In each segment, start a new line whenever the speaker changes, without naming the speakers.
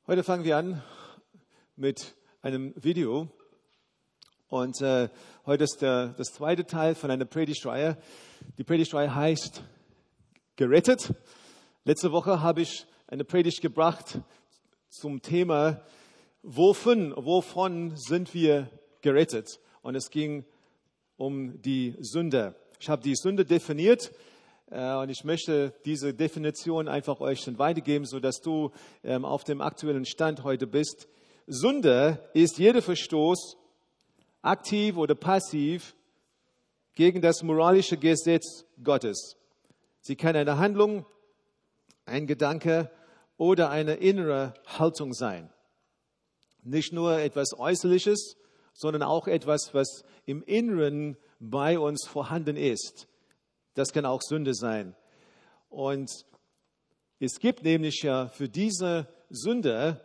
Heute fangen wir an mit einem Video und heute ist das zweite Teil von einer Predigtreihe. Die Predigtreihe heißt Gerettet. Letzte Woche habe ich eine Predigt gebracht zum Thema wovon sind wir gerettet? Und es ging um die Sünde. Ich habe die Sünde definiert. Und ich möchte diese Definition einfach euch dann weitergeben, sodass du auf dem aktuellen Stand heute bist. Sünde ist jeder Verstoß, aktiv oder passiv, gegen das moralische Gesetz Gottes. Sie kann eine Handlung, ein Gedanke oder eine innere Haltung sein. Nicht nur etwas Äußerliches, sondern auch etwas, was im Inneren bei uns vorhanden ist. Das kann auch Sünde sein. Und es gibt nämlich ja für diese Sünde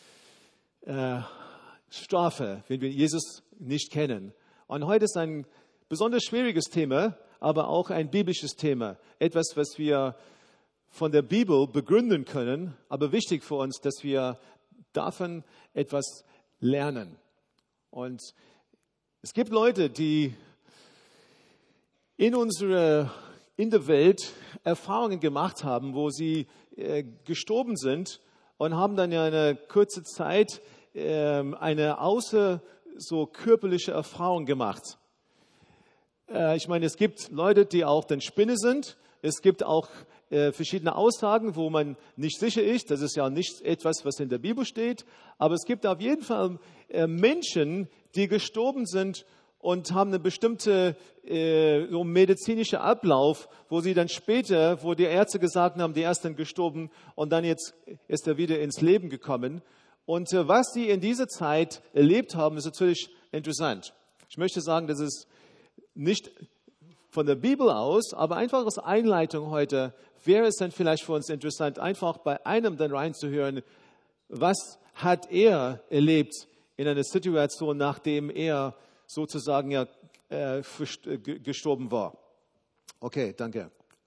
Strafe, wenn wir Jesus nicht kennen. Und heute ist ein besonders schwieriges Thema, aber auch ein biblisches Thema. Etwas, was wir von der Bibel begründen können, aber wichtig für uns, dass wir davon etwas lernen. Und es gibt Leute, die in der Welt Erfahrungen gemacht haben, wo sie gestorben sind und haben dann ja eine kurze Zeit eine so körperliche Erfahrung gemacht. Ich meine, es gibt Leute, die auch dann Spinne sind. Es gibt auch verschiedene Aussagen, wo man nicht sicher ist. Das ist ja nicht etwas, was in der Bibel steht. Aber es gibt auf jeden Fall Menschen, die gestorben sind und haben eine bestimmte so medizinische Ablauf, wo sie dann später, wo die Ärzte gesagt haben, der ist dann gestorben und dann jetzt ist er wieder ins Leben gekommen. Und was sie in dieser Zeit erlebt haben, ist natürlich interessant. Ich möchte sagen, das ist nicht von der Bibel aus, aber einfach als Einleitung heute wäre es dann vielleicht für uns interessant, einfach bei einem dann reinzuhören, was hat er erlebt in einer Situation, nachdem er sozusagen ja gestorben war. Okay, danke.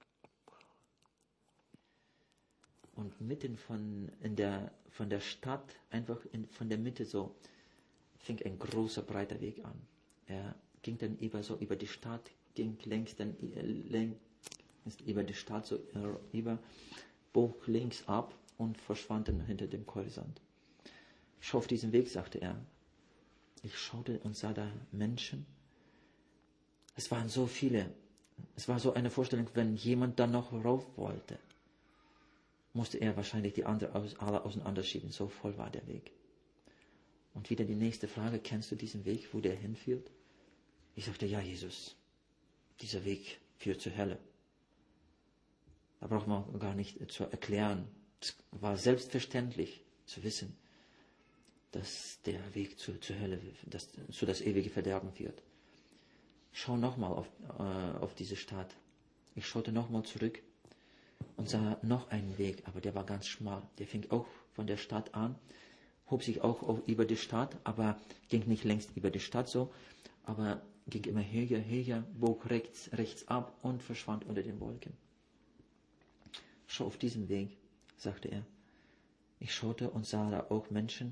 Und mitten von der Stadt, einfach von der Mitte so, fing ein großer, breiter Weg an. Er ging dann über die Stadt, ging längs über die Stadt so bog links ab und verschwand dann hinter dem Horizont. Schau auf diesen Weg, sagte er. Ich schaute und sah da Menschen. Es waren so viele. Es war so eine Vorstellung, wenn jemand dann noch rauf wollte, musste er wahrscheinlich die alle auseinanderschieben. So voll war der Weg. Und wieder die nächste Frage, kennst du diesen Weg, wo der hinführt? Ich sagte, ja, Jesus, dieser Weg führt zur Hölle. Da braucht man gar nicht zu erklären. Es war selbstverständlich zu wissen, dass der Weg zur Hölle, zu das ewige Verderben führt. Schau nochmal auf diese Stadt. Ich schaute nochmal zurück und sah noch einen Weg, aber der war ganz schmal. Der fing auch von der Stadt an, hob sich auch über die Stadt, aber ging nicht längst über die Stadt so, aber ging immer höher, bog rechts ab und verschwand unter den Wolken. Schau auf diesen Weg, sagte er. Ich schaute und sah da auch Menschen.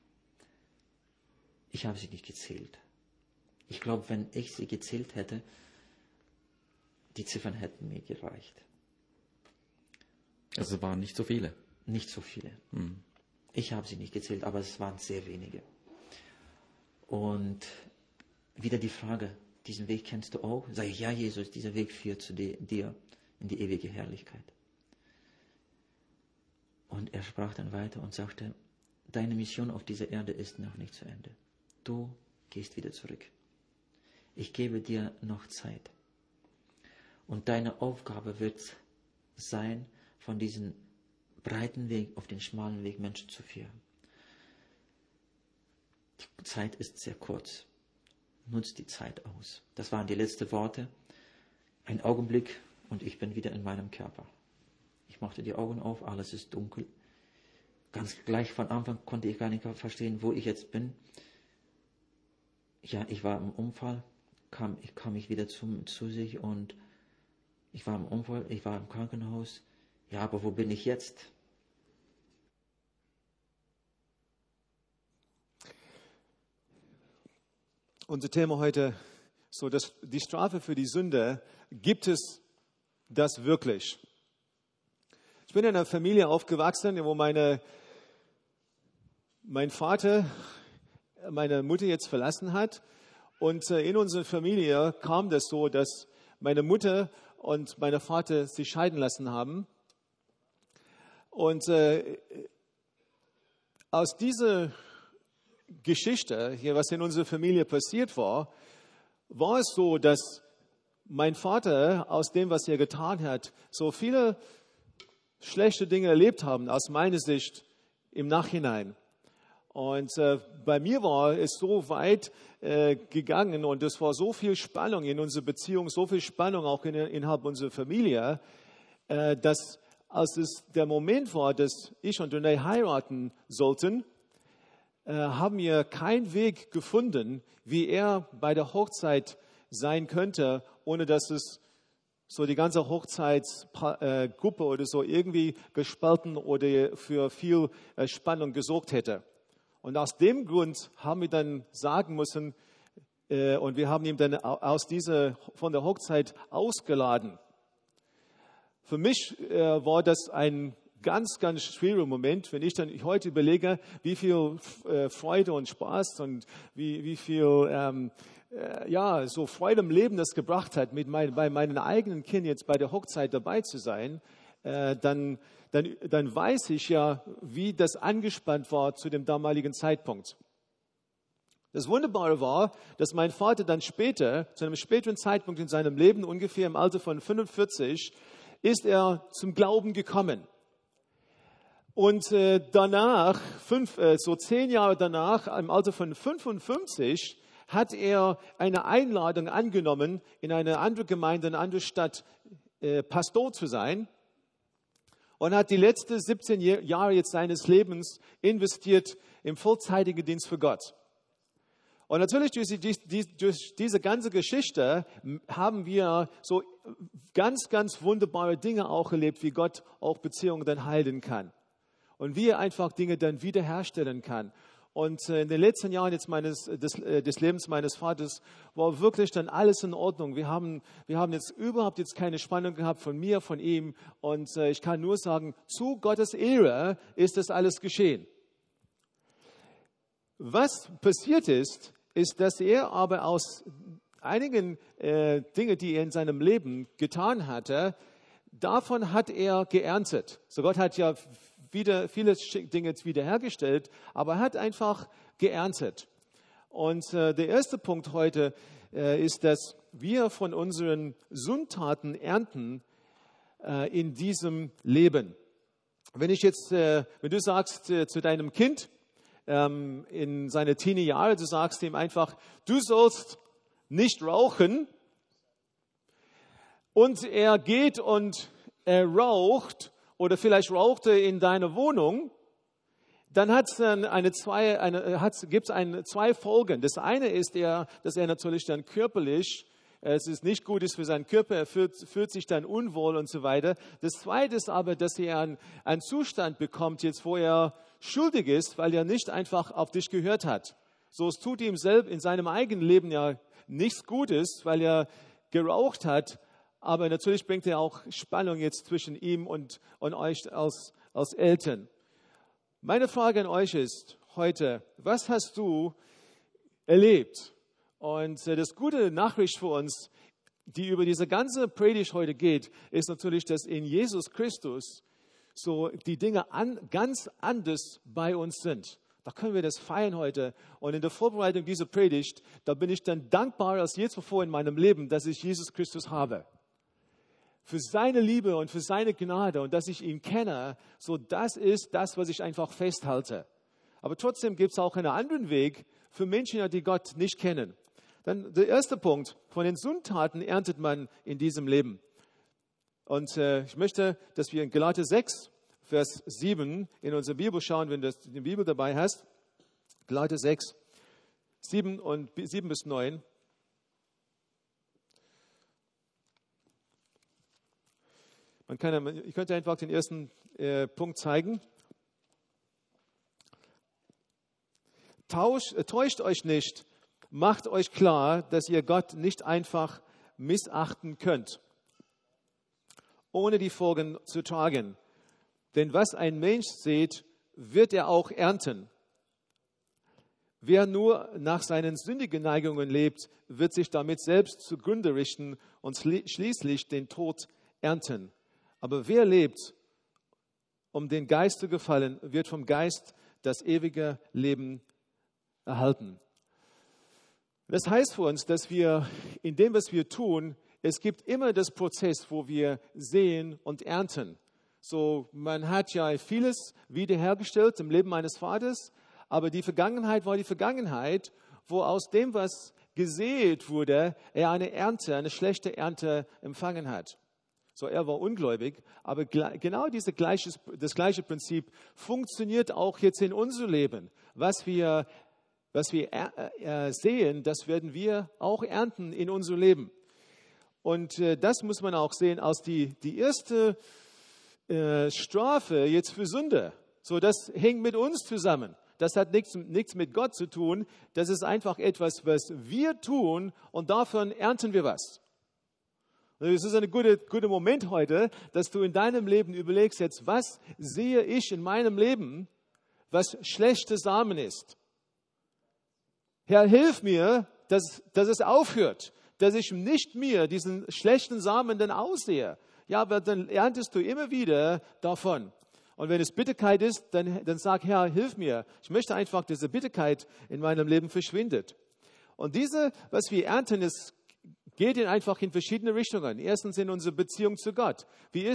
Ich habe sie nicht gezählt. Ich glaube, wenn ich sie gezählt hätte, die Ziffern hätten mir gereicht.
Also waren nicht so viele?
Nicht so viele. Mhm. Ich habe sie nicht gezählt, aber es waren sehr wenige. Und wieder die Frage, diesen Weg kennst du auch? Sag ich, ja, Jesus, dieser Weg führt zu dir in die ewige Herrlichkeit. Und er sprach dann weiter und sagte, deine Mission auf dieser Erde ist noch nicht zu Ende. Du gehst wieder zurück. Ich gebe dir noch Zeit. Und deine Aufgabe wird sein, von diesem breiten Weg auf den schmalen Weg Menschen zu führen. Die Zeit ist sehr kurz. Nutzt die Zeit aus. Das waren die letzten Worte. Ein Augenblick und ich bin wieder in meinem Körper. Ich machte die Augen auf, alles ist dunkel. Ganz gleich von Anfang konnte ich gar nicht verstehen, wo ich jetzt bin. Ja, ich war im Unfall, kam ich wieder zu sich und ich war im Unfall, ich war im Krankenhaus. Ja, aber wo bin ich jetzt?
unser Thema heute, so dass die Strafe für die Sünde, gibt es das wirklich? Ich bin in einer Familie aufgewachsen, wo mein Vater meine Mutter jetzt verlassen hat. Und in unserer Familie kam das so, dass meine Mutter und mein Vater sich scheiden lassen haben. Und aus dieser Geschichte, hier, was in unserer Familie passiert war, war es so, dass mein Vater aus dem, was er getan hat, so viele schlechte Dinge erlebt haben, aus meiner Sicht im Nachhinein. Und bei mir war es so weit gegangen und es war so viel Spannung in unserer Beziehung, so viel Spannung auch innerhalb unserer Familie, dass als es der Moment war, dass ich und Renee heiraten sollten, haben wir keinen Weg gefunden, wie er bei der Hochzeit sein könnte, ohne dass es so die ganze Hochzeitsgruppe oder so irgendwie gespalten oder für viel Spannung gesorgt hätte. Und aus dem Grund haben wir dann sagen müssen, und wir haben ihn dann von der Hochzeit ausgeladen. Für mich war das ein ganz, ganz schwieriger Moment, wenn ich dann heute überlege, wie viel Freude und Spaß und wie viel so Freude im Leben das gebracht hat, bei meinen eigenen Kindern jetzt bei der Hochzeit dabei zu sein, dann weiß ich ja, wie das angespannt war zu dem damaligen Zeitpunkt. Das Wunderbare war, dass mein Vater dann später, zu einem späteren Zeitpunkt in seinem Leben, ungefähr im Alter von 45, ist er zum Glauben gekommen. Und danach, 10 Jahre danach, im Alter von 55, hat er eine Einladung angenommen, in eine andere Gemeinde, in eine andere Stadt Pastor zu sein. Und hat die letzten 17 Jahre jetzt seines Lebens investiert im vollzeitigen Dienst für Gott. Und natürlich durch diese ganze Geschichte haben wir so ganz, ganz wunderbare Dinge auch erlebt, wie Gott auch Beziehungen dann heilen kann. Und wie er einfach Dinge dann wiederherstellen kann. Und in den letzten Jahren jetzt des Lebens meines Vaters war wirklich dann alles in Ordnung. Wir haben jetzt überhaupt keine Spannung gehabt von mir, von ihm. Und ich kann nur sagen, zu Gottes Ehre ist das alles geschehen. Was passiert ist, dass er aber aus einigen Dingen, die er in seinem Leben getan hatte, davon hat er geerntet. So Gott hat ja viele Dinge jetzt wiederhergestellt, aber er hat einfach geerntet. Und der erste Punkt heute ist, dass wir von unseren Sündtaten ernten in diesem Leben. Wenn du sagst zu deinem Kind in seine Teenie-Jahre, du sagst ihm einfach, du sollst nicht rauchen, und er geht und er raucht, oder vielleicht raucht er in deiner Wohnung, dann gibt's zwei Folgen. Das eine ist, dass er natürlich dann körperlich, es ist nicht gut ist für seinen Körper, er fühlt sich dann unwohl und so weiter. Das zweite ist aber, dass er einen Zustand bekommt jetzt, wo er schuldig ist, weil er nicht einfach auf dich gehört hat. So, es tut ihm selbst in seinem eigenen Leben ja nichts Gutes, weil er geraucht hat. Aber natürlich bringt er auch Spannung jetzt zwischen ihm und euch als Eltern. Meine Frage an euch ist heute, was hast du erlebt? Und das gute Nachricht für uns, die über diese ganze Predigt heute geht, ist natürlich, dass in Jesus Christus so die Dinge ganz anders bei uns sind. Da können wir das feiern heute. Und in der Vorbereitung dieser Predigt, da bin ich dann dankbarer als je zuvor in meinem Leben, dass ich Jesus Christus habe. Für seine Liebe und für seine Gnade und dass ich ihn kenne, so das ist das, was ich einfach festhalte. Aber trotzdem gibt es auch einen anderen Weg für Menschen, die Gott nicht kennen. Dann der erste Punkt, von den Sündtaten erntet man in diesem Leben. Und ich möchte, dass wir in Galater 6, Vers 7 in unsere Bibel schauen, wenn du die Bibel dabei hast. Galater 6, 7 bis 9. Ich könnte einfach den ersten Punkt zeigen. Täuscht euch nicht, macht euch klar, dass ihr Gott nicht einfach missachten könnt, ohne die Folgen zu tragen. Denn was ein Mensch sät, wird er auch ernten. Wer nur nach seinen sündigen Neigungen lebt, wird sich damit selbst zugrunde richten und schließlich den Tod ernten. Aber wer lebt, um den Geist zu gefallen, wird vom Geist das ewige Leben erhalten. Das heißt für uns, dass wir in dem, was wir tun, es gibt immer das Prozess, wo wir säen und ernten. So, man hat ja vieles wiederhergestellt im Leben meines Vaters, aber die Vergangenheit war die Vergangenheit, wo aus dem, was gesät wurde, er eine schlechte Ernte empfangen hat. So, er war ungläubig, aber genau das gleiche Prinzip funktioniert auch jetzt in unserem Leben. Was wir sehen, das werden wir auch ernten in unserem Leben. Und das muss man auch sehen als die erste Strafe jetzt für Sünde. So, das hängt mit uns zusammen. Das hat nichts mit Gott zu tun. Das ist einfach etwas, was wir tun und davon ernten wir was. Es ist ein guter Moment heute, dass du in deinem Leben überlegst jetzt, was sehe ich in meinem Leben, was schlechte Samen ist. Herr, hilf mir, dass es aufhört, dass ich nicht mehr diesen schlechten Samen dann aussehe. Ja, aber dann erntest du immer wieder davon. Und wenn es Bitterkeit ist, dann sag, Herr, hilf mir. Ich möchte einfach, dass diese Bitterkeit in meinem Leben verschwindet. Und was wir ernten, geht einfach in verschiedene Richtungen. Erstens in unsere Beziehung zu Gott.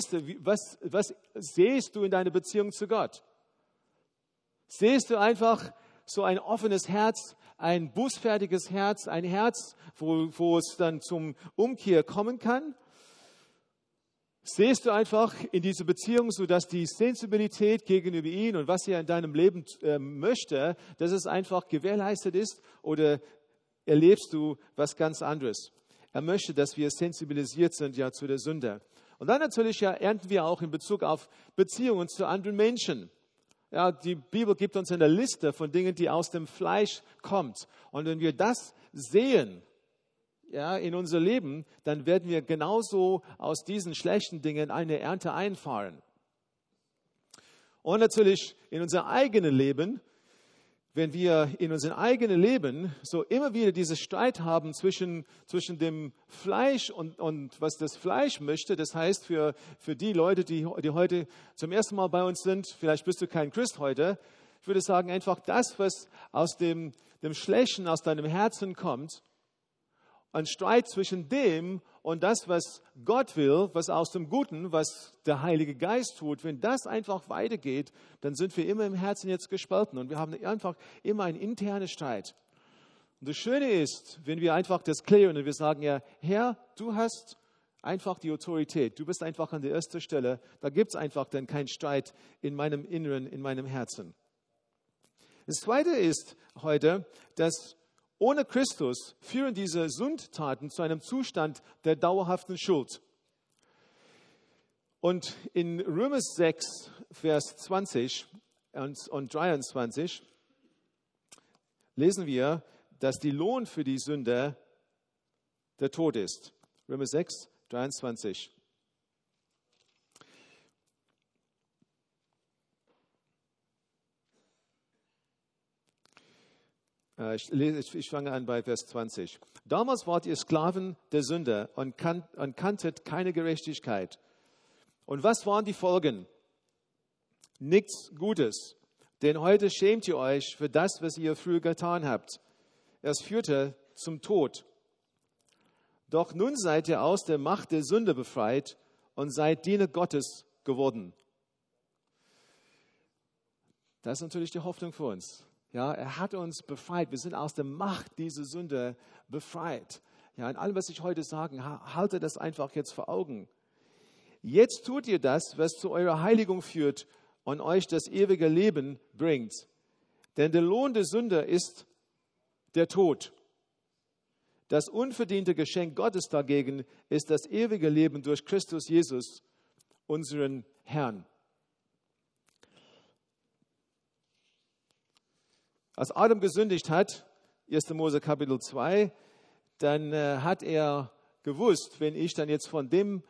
Was siehst du in deiner Beziehung zu Gott? Siehst du einfach so ein offenes Herz, ein bußfertiges Herz, ein Herz, wo es dann zum Umkehr kommen kann? Siehst du einfach in diese Beziehung, so dass die Sensibilität gegenüber ihm und was er in deinem Leben möchte, dass es einfach gewährleistet ist, oder erlebst du was ganz anderes? Er möchte, dass wir sensibilisiert sind ja zu der Sünde. Und dann natürlich ernten wir auch in Bezug auf Beziehungen zu anderen Menschen. Ja, die Bibel gibt uns eine Liste von Dingen, die aus dem Fleisch kommt. Und wenn wir das sehen, in unser Leben, dann werden wir genauso aus diesen schlechten Dingen eine Ernte einfahren. Und natürlich in unser eigenes Leben, wenn wir in unserem eigenen Leben so immer wieder diesen Streit haben zwischen dem Fleisch und was das Fleisch möchte, das heißt für die Leute, die heute zum ersten Mal bei uns sind, vielleicht bist du kein Christ heute, ich würde sagen, einfach das, was aus dem Schlechten, aus deinem Herzen kommt, ein Streit zwischen dem und das, was Gott will, was aus dem Guten, was der Heilige Geist tut, wenn das einfach weitergeht, dann sind wir immer im Herzen jetzt gespalten und wir haben einfach immer einen internen Streit. Und das Schöne ist, wenn wir einfach das klären und wir sagen, ja, Herr, du hast einfach die Autorität, du bist einfach an der ersten Stelle, da gibt es einfach dann keinen Streit in meinem Inneren, in meinem Herzen. Das Zweite ist heute, dass ohne Christus führen diese Sündtaten zu einem Zustand der dauerhaften Schuld. Und in Römer 6, Vers 20 und 23 lesen wir, dass die Lohn für die Sünde der Tod ist. Römer 6, 23. Ich fange an bei Vers 20. Damals wart ihr Sklaven der Sünde und kanntet keine Gerechtigkeit. Und was waren die Folgen? Nichts Gutes. Denn heute schämt ihr euch für das, was ihr früher getan habt. Es führte zum Tod. Doch nun seid ihr aus der Macht der Sünde befreit und seid Diener Gottes geworden. Das ist natürlich die Hoffnung für uns. Ja, er hat uns befreit. Wir sind aus der Macht dieser Sünde befreit. Ja, in allem, was ich heute sage, halte das einfach jetzt vor Augen. Jetzt tut ihr das, was zu eurer Heiligung führt und euch das ewige Leben bringt. Denn der Lohn der Sünde ist der Tod. Das unverdiente Geschenk Gottes dagegen ist das ewige Leben durch Christus Jesus, unseren Herrn. Als Adam gesündigt hat, 1. Mose Kapitel 2, dann hat er gewusst, wenn ich dann jetzt von dem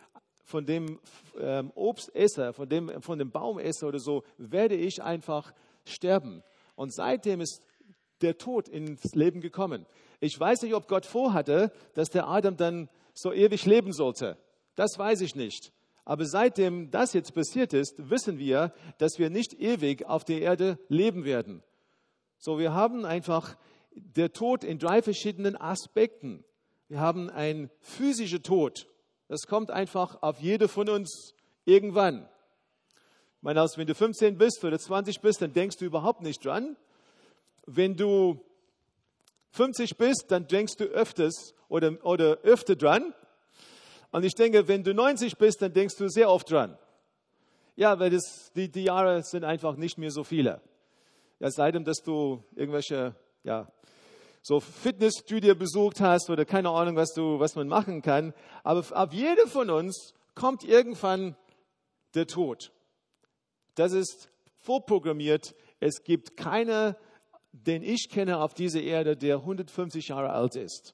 Obst esse, von dem Baum esse oder so, werde ich einfach sterben. Und seitdem ist der Tod ins Leben gekommen. Ich weiß nicht, ob Gott vorhatte, dass der Adam dann so ewig leben sollte. Das weiß ich nicht. Aber seitdem das jetzt passiert ist, wissen wir, dass wir nicht ewig auf der Erde leben werden. So, wir haben einfach der Tod in 3 verschiedenen Aspekten. Wir haben einen physischen Tod. Das kommt einfach auf jede von uns irgendwann. Ich meine, wenn du 15 bist oder 20 bist, dann denkst du überhaupt nicht dran. Wenn du 50 bist, dann denkst du öfters oder öfter dran. Und ich denke, wenn du 90 bist, dann denkst du sehr oft dran. Ja, weil die Jahre sind einfach nicht mehr so viele. Ja, sei denn, dass du irgendwelche so Fitnessstudio besucht hast oder keine Ahnung, was man machen kann. Aber auf jede von uns kommt irgendwann der Tod. Das ist vorprogrammiert. Es gibt keiner, den ich kenne auf dieser Erde, der 150 Jahre alt ist.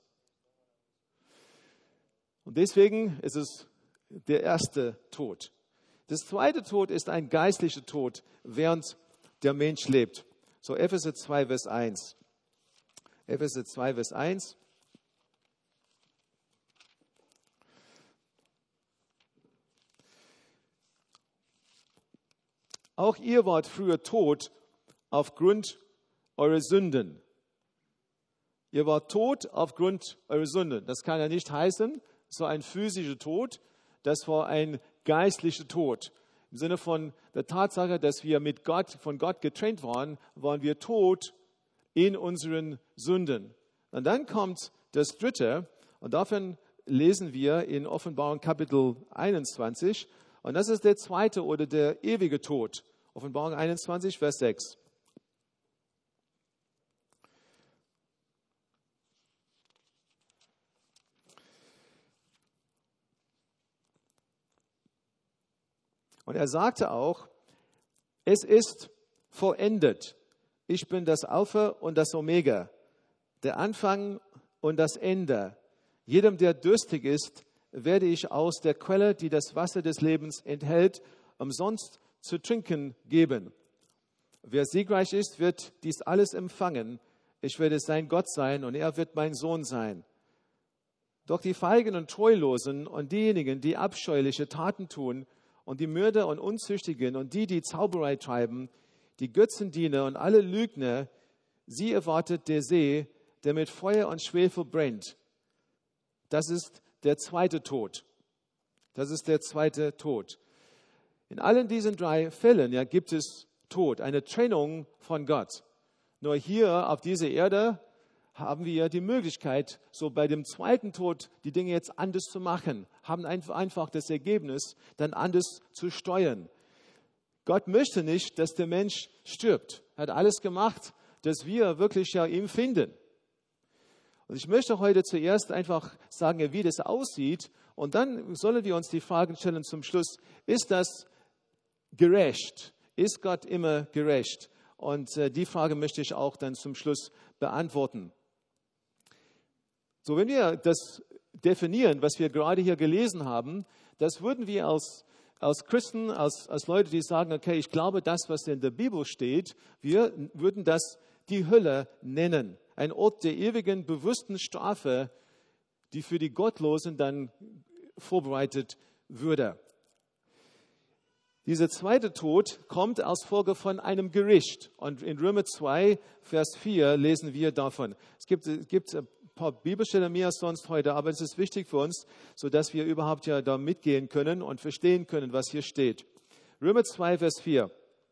Und deswegen ist es der erste Tod. Das zweite Tod ist ein geistlicher Tod, während der Mensch lebt. So Epheser 2, Vers 1. Epheser 2, Vers 1. Auch ihr wart früher tot aufgrund eurer Sünden. Ihr wart tot aufgrund eurer Sünden. Das kann ja nicht heißen, so ein physischer Tod, das war ein geistlicher Tod. Im Sinne von der Tatsache, dass wir von Gott getrennt waren, waren wir tot in unseren Sünden. Und dann kommt das Dritte, und davon lesen wir in Offenbarung Kapitel 21, und das ist der zweite oder der ewige Tod. Offenbarung 21, Vers 6. Und er sagte auch, es ist vollendet. Ich bin das Alpha und das Omega, der Anfang und das Ende. Jedem, der durstig ist, werde ich aus der Quelle, die das Wasser des Lebens enthält, umsonst zu trinken geben. Wer siegreich ist, wird dies alles empfangen. Ich werde sein Gott sein und er wird mein Sohn sein. Doch die Feigen und Treulosen und diejenigen, die abscheuliche Taten tun, und die Mörder und Unzüchtigen und die Zauberei treiben, die Götzendiener und alle Lügner, sie erwartet der See, der mit Feuer und Schwefel brennt. Das ist der zweite Tod. Das ist der zweite Tod. In allen diesen 3 Fällen gibt es Tod, eine Trennung von Gott. Nur hier auf dieser Erde haben wir die Möglichkeit, so bei dem zweiten Tod die Dinge jetzt anders zu machen, haben einfach das Ergebnis dann anders zu steuern. Gott möchte nicht, dass der Mensch stirbt. Er hat alles gemacht, dass wir wirklich ihm finden. Und ich möchte heute zuerst einfach sagen, wie das aussieht, und dann sollen wir uns die Fragen stellen zum Schluss, ist das gerecht? Ist Gott immer gerecht? Und die Frage möchte ich auch dann zum Schluss beantworten. So, wenn wir das definieren, was wir gerade hier gelesen haben, das würden wir als Christen, als Leute, die sagen, okay, ich glaube das, was in der Bibel steht, wir würden das die Hölle nennen. Ein Ort der ewigen, bewussten Strafe, die für die Gottlosen dann vorbereitet würde. Dieser zweite Tod kommt als Folge von einem Gericht. Und in Römer 2, Vers 4 lesen wir davon. Es gibt ein paar Bibelstellen mehr als sonst heute, aber es ist wichtig für uns, sodass wir überhaupt da mitgehen können und verstehen können, was hier steht. Römer 2, Vers 4.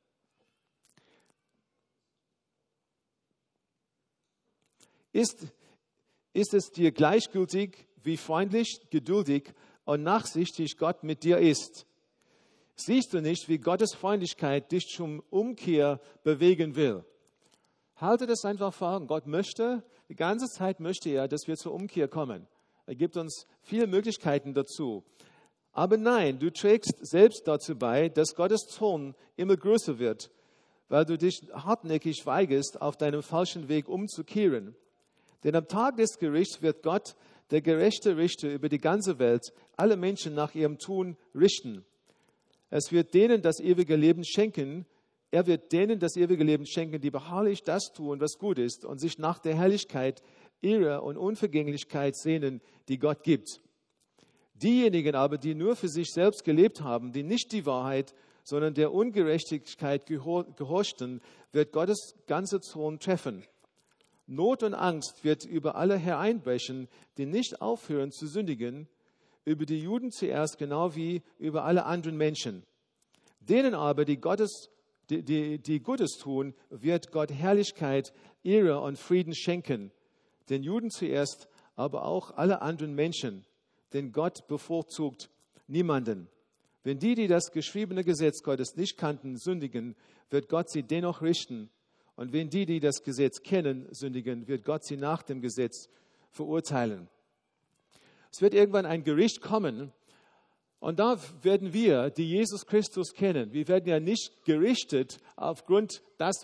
Ist es dir gleichgültig, wie freundlich, geduldig und nachsichtig Gott mit dir ist? Siehst du nicht, wie Gottes Freundlichkeit dich zum Umkehr bewegen will? Halte das einfach vor Augen. Gott möchte, die ganze Zeit möchte er, dass wir zur Umkehr kommen. Er gibt uns viele Möglichkeiten dazu. Aber nein, du trägst selbst dazu bei, dass Gottes Zorn immer größer wird, weil du dich hartnäckig weigerst, auf deinem falschen Weg umzukehren. Denn am Tag des Gerichts wird Gott, der gerechte Richter über die ganze Welt, alle Menschen nach ihrem Tun richten. Er wird denen das ewige Leben schenken, die beharrlich das tun, was gut ist und sich nach der Herrlichkeit, Ehre und Unvergänglichkeit sehnen, die Gott gibt. Diejenigen aber, die nur für sich selbst gelebt haben, die nicht die Wahrheit, sondern der Ungerechtigkeit gehorchten, wird Gottes ganze Zorn treffen. Not und Angst wird über alle hereinbrechen, die nicht aufhören zu sündigen, über die Juden zuerst genau wie über alle anderen Menschen. Denen aber, die Gutes tun, wird Gott Herrlichkeit, Ehre und Frieden schenken. Den Juden zuerst, aber auch alle anderen Menschen. Denn Gott bevorzugt niemanden. Wenn die das geschriebene Gesetz Gottes nicht kannten, sündigen, wird Gott sie dennoch richten. Und wenn die das Gesetz kennen, sündigen, wird Gott sie nach dem Gesetz verurteilen. Es wird irgendwann ein Gericht kommen und da werden wir, die Jesus Christus kennen, wir werden ja nicht gerichtet aufgrund der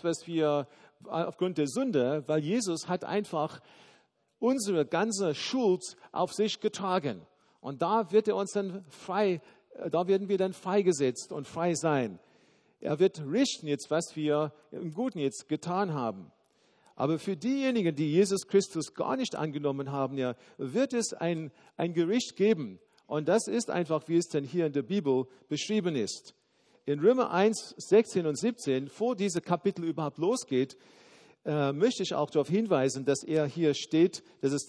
Sünde, weil Jesus hat einfach unsere ganze Schuld auf sich getragen. Und da werden wir dann freigesetzt und frei sein. Er wird richten jetzt, was wir im Guten jetzt getan haben. Aber für diejenigen, die Jesus Christus gar nicht angenommen haben, ja, wird es ein Gericht geben. Und das ist einfach, wie es denn hier in der Bibel beschrieben ist. In Römer 1, 16 und 17, vor diesem Kapitel überhaupt losgeht, möchte ich auch darauf hinweisen, dass es hier steht,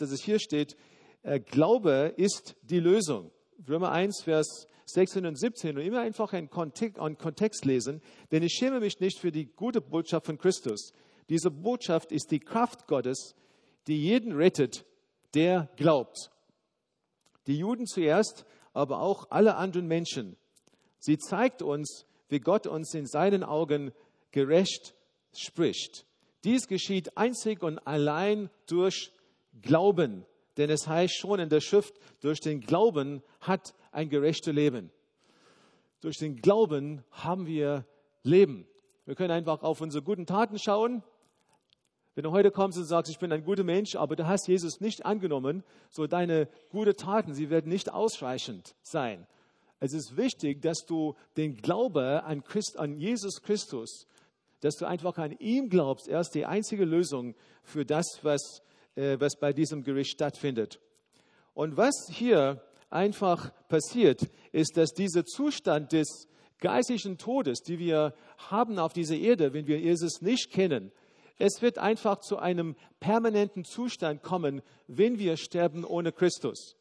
Glaube ist die Lösung. Römer 1, Vers 16 und 17 und immer einfach einen Kontext lesen, denn ich schäme mich nicht für die gute Botschaft von Christus. Diese Botschaft ist die Kraft Gottes, die jeden rettet, der glaubt. Die Juden zuerst, aber auch alle anderen Menschen. Sie zeigt uns, wie Gott uns in seinen Augen gerecht spricht. Dies geschieht einzig und allein durch Glauben. Denn es heißt schon in der Schrift, durch den Glauben hat ein gerechtes Leben. Durch den Glauben haben wir Leben. Wir können einfach auf unsere guten Taten schauen. Wenn du heute kommst und sagst, ich bin ein guter Mensch, aber du hast Jesus nicht angenommen, so deine guten Taten, sie werden nicht ausreichend sein. Es ist wichtig, dass du den Glaube an Jesus Christus, dass du einfach an ihm glaubst. Er ist die einzige Lösung für das, was bei diesem Gericht stattfindet. Und was hier einfach passiert, ist, dass dieser Zustand des geistlichen Todes, die wir haben auf dieser Erde, wenn wir Jesus nicht kennen, es wird einfach zu einem permanenten Zustand kommen, wenn wir sterben ohne Christus.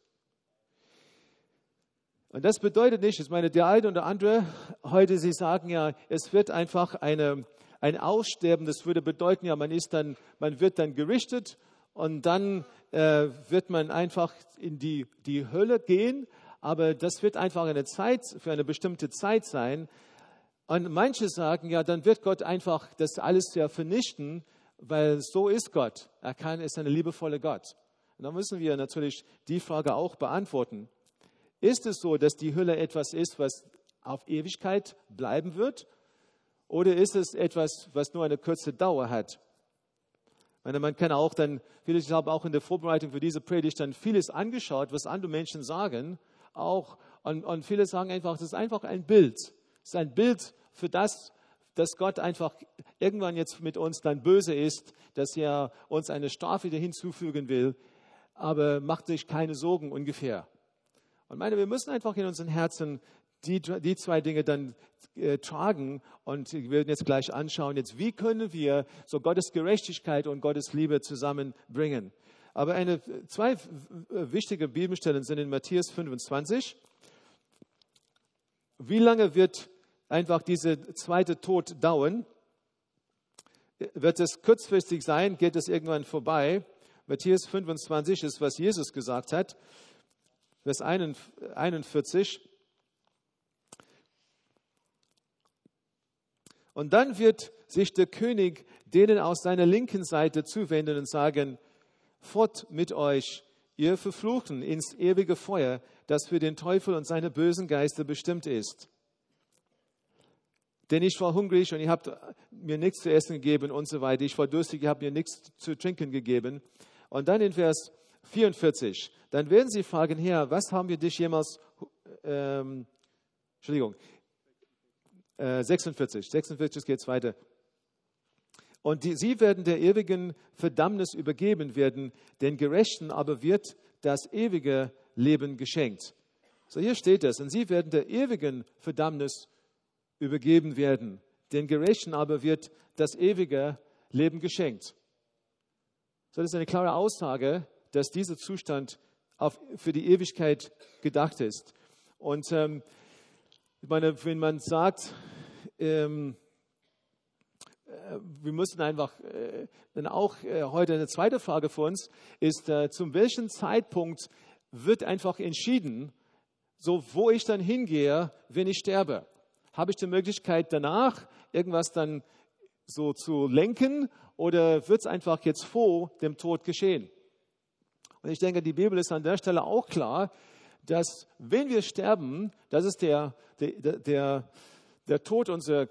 Und das bedeutet nicht, ich meine, der eine oder andere heute, sie sagen ja, es wird einfach ein Aussterben, das würde bedeuten, ja, man wird dann gerichtet und dann wird man einfach in die Hölle gehen, aber das wird einfach für eine bestimmte Zeit sein. Und manche sagen, ja, dann wird Gott einfach das alles ja vernichten, weil so ist Gott. Er ist ein liebevoller Gott. Und da müssen wir natürlich die Frage auch beantworten. Ist es so, dass die Hölle etwas ist, was auf Ewigkeit bleiben wird? Oder ist es etwas, was nur eine kurze Dauer hat? Man kann auch dann, ich habe auch in der Vorbereitung für diese Predigt dann vieles angeschaut, was andere Menschen sagen. Und viele sagen einfach, das ist einfach ein Bild. Es ist ein Bild für das, dass Gott einfach irgendwann jetzt mit uns dann böse ist, dass er uns eine Strafe wieder hinzufügen will. Aber macht sich keine Sorgen ungefähr. Und wir müssen einfach in unseren Herzen die zwei Dinge dann tragen. Und wir werden jetzt gleich anschauen, wie können wir so Gottes Gerechtigkeit und Gottes Liebe zusammenbringen. Aber zwei wichtige Bibelstellen sind in Matthäus 25. Wie lange wird einfach dieser zweite Tod dauern? Wird es kurzfristig sein? Geht es irgendwann vorbei? Matthäus 25 ist, was Jesus gesagt hat. Vers 41. Und dann wird sich der König denen aus seiner linken Seite zuwenden und sagen, fort mit euch, ihr Verfluchten, ins ewige Feuer, das für den Teufel und seine bösen Geister bestimmt ist. Denn ich war hungrig und ihr habt mir nichts zu essen gegeben und so weiter. Ich war durstig, ihr habt mir nichts zu trinken gegeben. Und dann in Vers 44, dann werden sie fragen, Herr, was haben wir dich jemals, 46 geht es weiter. Und sie werden der ewigen Verdammnis übergeben werden, den Gerechten aber wird das ewige Leben geschenkt. So, hier steht es, und sie werden der ewigen Verdammnis übergeben werden, den Gerechten aber wird das ewige Leben geschenkt. So, das ist eine klare Aussage, dass dieser Zustand für die Ewigkeit gedacht ist. Und ich meine, wenn man sagt, wir müssen einfach, dann auch heute eine zweite Frage für uns ist, zu welchem Zeitpunkt wird einfach entschieden, so wo ich dann hingehe, wenn ich sterbe? Habe ich die Möglichkeit danach, irgendwas dann so zu lenken oder wird es einfach jetzt vor dem Tod geschehen? Und ich denke, die Bibel ist an der Stelle auch klar, dass wenn wir sterben, das ist der Tod unserer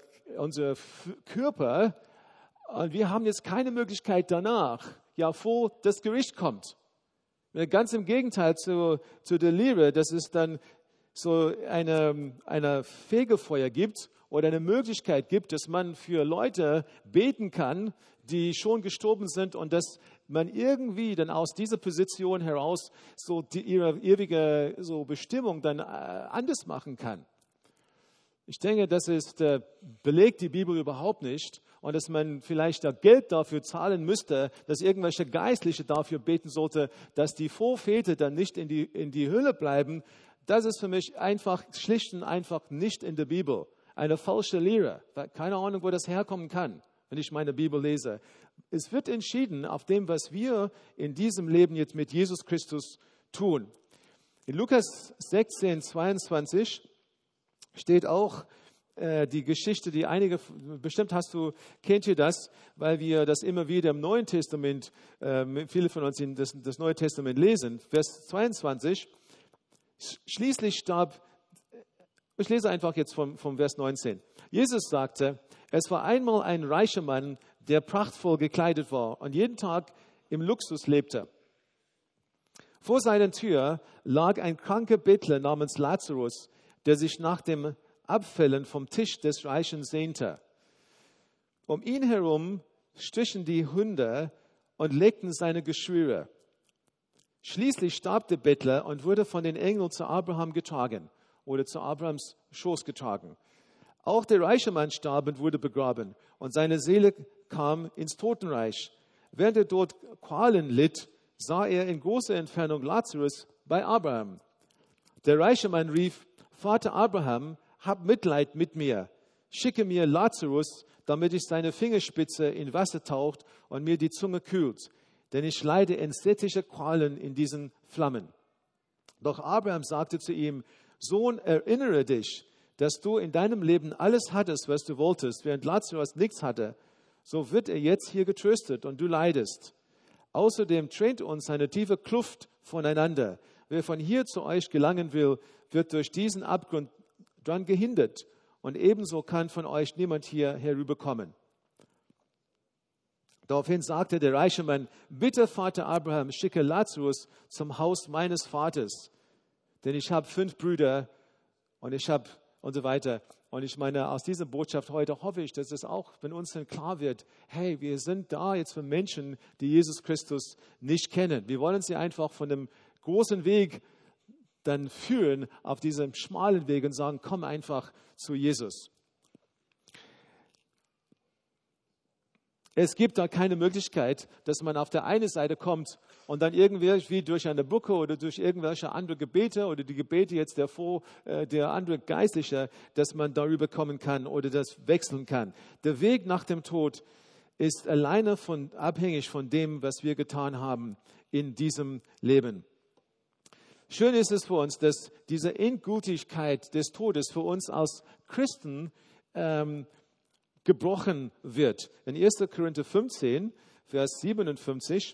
Körper, und wir haben jetzt keine Möglichkeit danach, ja, vor das Gericht kommt. Ganz im Gegenteil zu der Lehre, dass es dann so eine Fegefeuer gibt oder eine Möglichkeit gibt, dass man für Leute beten kann, die schon gestorben sind und dass man irgendwie dann aus dieser Position heraus so ihre ewige so Bestimmung dann anders machen kann. Ich denke, das belegt die Bibel überhaupt nicht und dass man vielleicht da Geld dafür zahlen müsste, dass irgendwelche Geistliche dafür beten sollte, dass die Vorväter dann nicht in die Hölle bleiben. Das ist für mich einfach schlicht und einfach nicht in der Bibel. Eine falsche Lehre. Keine Ahnung, wo das herkommen kann, wenn ich meine Bibel lese. Es wird entschieden auf dem, was wir in diesem Leben jetzt mit Jesus Christus tun. In Lukas 16, 22 steht auch die Geschichte, die einige, bestimmt kennt ihr das, weil wir das immer wieder im Neuen Testament, viele von uns das Neue Testament lesen. Vers 22, schließlich starb, ich lese einfach jetzt vom Vers 19. Jesus sagte, es war einmal ein reicher Mann, der prachtvoll gekleidet war und jeden Tag im Luxus lebte. Vor seiner Tür lag ein kranker Bettler namens Lazarus, der sich nach dem Abfällen vom Tisch des Reichen sehnte. Um ihn herum strichen die Hunde und legten seine Geschwüre. Schließlich starb der Bettler und wurde von den Engeln zu Abraham getragen oder zu Abrahams Schoß getragen. Auch der reiche Mann starb und wurde begraben und seine Seele kam ins Totenreich. Während er dort Qualen litt, sah er in großer Entfernung Lazarus bei Abraham. Der reiche Mann rief, Vater Abraham, hab Mitleid mit mir. Schicke mir Lazarus, damit ich seine Fingerspitze in Wasser taucht und mir die Zunge kühlt. Denn ich leide entsetzliche Qualen in diesen Flammen. Doch Abraham sagte zu ihm, Sohn, erinnere dich, dass du in deinem Leben alles hattest, was du wolltest, während Lazarus nichts hatte. So wird er jetzt hier getröstet und du leidest. Außerdem trennt uns eine tiefe Kluft voneinander. Wer von hier zu euch gelangen will, wird durch diesen Abgrund dran gehindert. Und ebenso kann von euch niemand hier herüberkommen. Daraufhin sagte der reiche Mann, bitte Vater Abraham, schicke Lazarus zum Haus meines Vaters. Denn ich habe 5 Brüder und ich habe und so weiter. Und ich meine, aus dieser Botschaft heute hoffe ich, dass es auch von uns dann klar wird, hey, wir sind da jetzt für Menschen, die Jesus Christus nicht kennen. Wir wollen sie einfach von dem großen Weg dann führen auf diesem schmalen Weg und sagen, komm einfach zu Jesus. Es gibt da keine Möglichkeit, dass man auf der einen Seite kommt und dann irgendwie wie durch eine Brücke oder durch irgendwelche andere Gebete oder die Gebete jetzt der andere Geistliche, dass man darüber kommen kann oder das wechseln kann. Der Weg nach dem Tod ist alleine abhängig von dem, was wir getan haben in diesem Leben. Schön ist es für uns, dass diese Endgültigkeit des Todes für uns als Christen gebrochen wird. In 1. Korinther 15, Vers 57,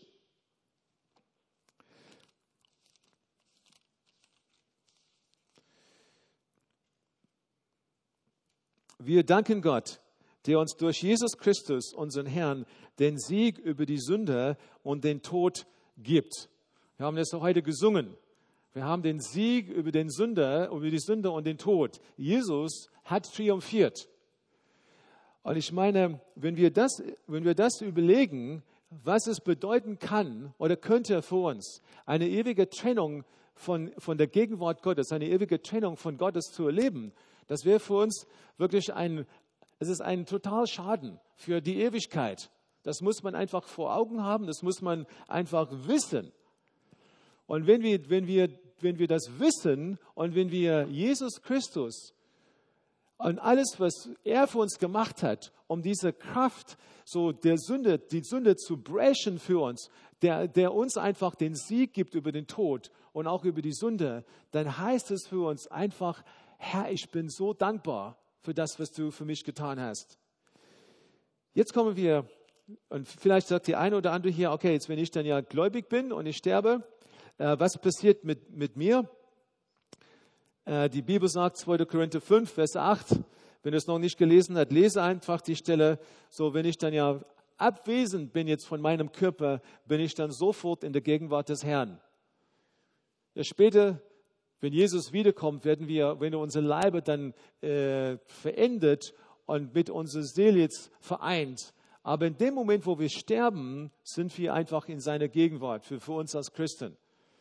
wir danken Gott, der uns durch Jesus Christus, unseren Herrn, den Sieg über die Sünde und den Tod gibt. Wir haben das heute gesungen. Wir haben den Sieg über den Sünder, über die Sünde und den Tod. Jesus hat triumphiert. Und ich meine, wenn wir das überlegen, was es bedeuten kann oder könnte für uns, eine ewige Trennung von der Gegenwart Gottes, eine ewige Trennung von Gottes zu erleben, das wäre für uns wirklich es ist ein total Schaden für die Ewigkeit. Das muss man einfach vor Augen haben, das muss man einfach wissen. Und wenn wir das wissen und wenn wir Jesus Christus und alles, was er für uns gemacht hat, um diese Kraft so die Sünde zu brechen für uns, der uns einfach den Sieg gibt über den Tod und auch über die Sünde, dann heißt es für uns einfach, Herr, ich bin so dankbar für das, was du für mich getan hast. Jetzt kommen wir, und vielleicht sagt die eine oder andere hier, okay, jetzt wenn ich dann ja gläubig bin und ich sterbe, was passiert mit mir? Die Bibel sagt, 2. Korinther 5, Vers 8, wenn du es noch nicht gelesen hast, lese einfach die Stelle, so wenn ich dann ja abwesend bin jetzt von meinem Körper, bin ich dann sofort in der Gegenwart des Herrn. Ja, später, wenn Jesus wiederkommt, wenn unsere Leibe dann verendet und mit unserer Seele jetzt vereint. Aber in dem Moment, wo wir sterben, sind wir einfach in seiner Gegenwart, für uns als Christen.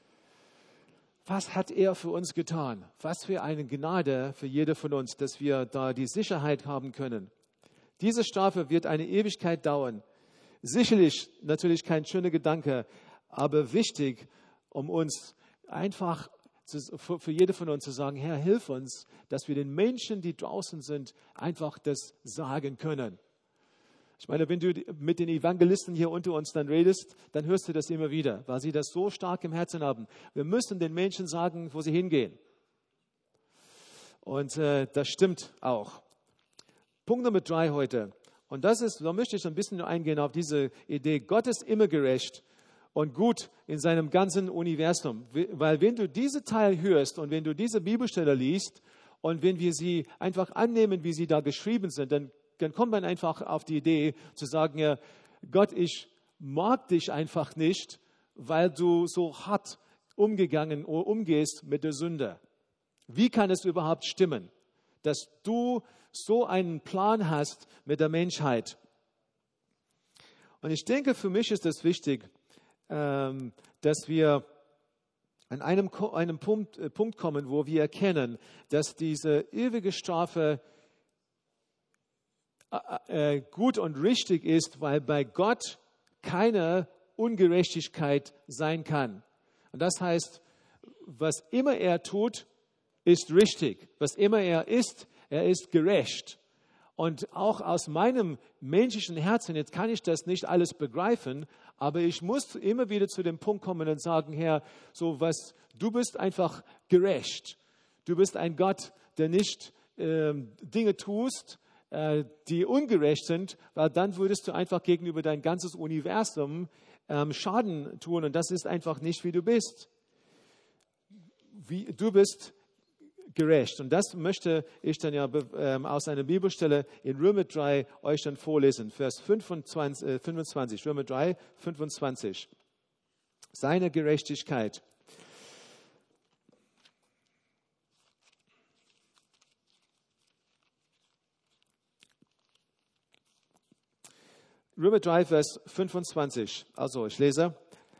Was hat er für uns getan? Was für eine Gnade für jede von uns, dass wir da die Sicherheit haben können. Diese Strafe wird eine Ewigkeit dauern. Sicherlich natürlich kein schöner Gedanke, aber wichtig, um uns einfach für jede von uns zu sagen, Herr, hilf uns, dass wir den Menschen, die draußen sind, einfach das sagen können. Ich meine, wenn du mit den Evangelisten hier unter uns dann redest, dann hörst du das immer wieder, weil sie das so stark im Herzen haben. Wir müssen den Menschen sagen, wo sie hingehen. Und das stimmt auch. Punkt Nummer 3 heute. Und da möchte ich ein bisschen eingehen auf diese Idee. Gott ist immer gerecht und gut in seinem ganzen Universum. Weil wenn du diese Teil hörst und wenn du diese Bibelstelle liest und wenn wir sie einfach annehmen, wie sie da geschrieben sind, dann kommt man einfach auf die Idee zu sagen, ja, Gott, ich mag dich einfach nicht, weil du so hart umgehst mit der Sünde. Wie kann es überhaupt stimmen, dass du so einen Plan hast mit der Menschheit? Und ich denke, für mich ist es wichtig, dass wir an einem Punkt kommen, wo wir erkennen, dass diese ewige Strafe gut und richtig ist, weil bei Gott keine Ungerechtigkeit sein kann. Und das heißt, was immer er tut, ist richtig. Was immer er ist gerecht. Und auch aus meinem menschlichen Herzen, jetzt kann ich das nicht alles begreifen, aber ich muss immer wieder zu dem Punkt kommen und sagen, Herr, du bist einfach gerecht. Du bist ein Gott, der nicht Dinge tust, die ungerecht sind, weil dann würdest du einfach gegenüber dein ganzes Universum Schaden tun und das ist einfach nicht, wie du bist. Du bist gerecht und das möchte ich dann ja aus einer Bibelstelle in Römer 3 euch dann vorlesen, Vers 25, Römer 3, 25. Seine Gerechtigkeit. Römer 3, Vers 25. Also, ich lese.